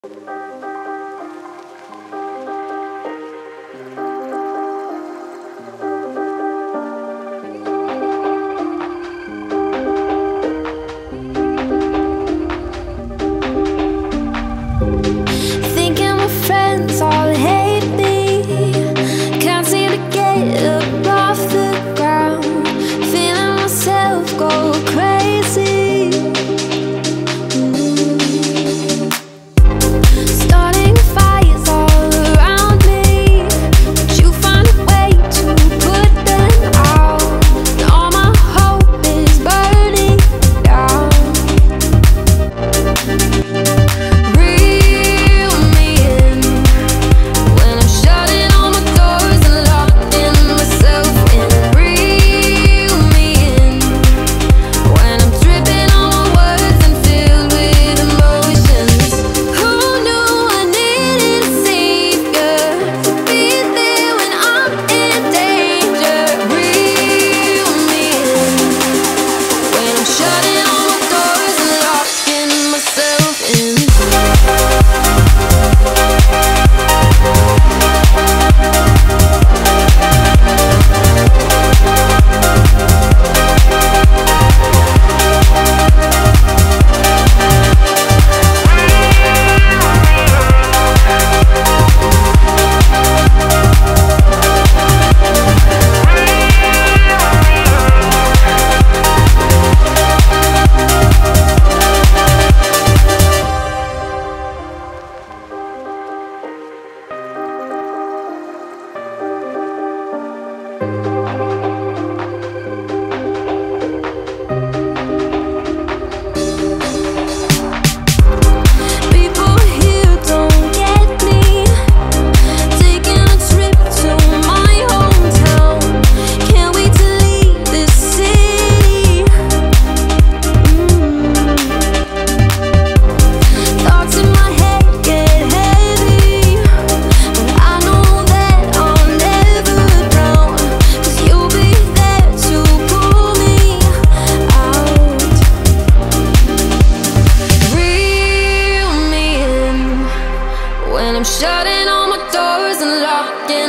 Thinking my friends all hate me, can't seem to get up off the ground, feeling myself go crazy. Starting fires all around me, but you find a way to put them out, and all my hope is burning down. I'm shutting all my doors and locking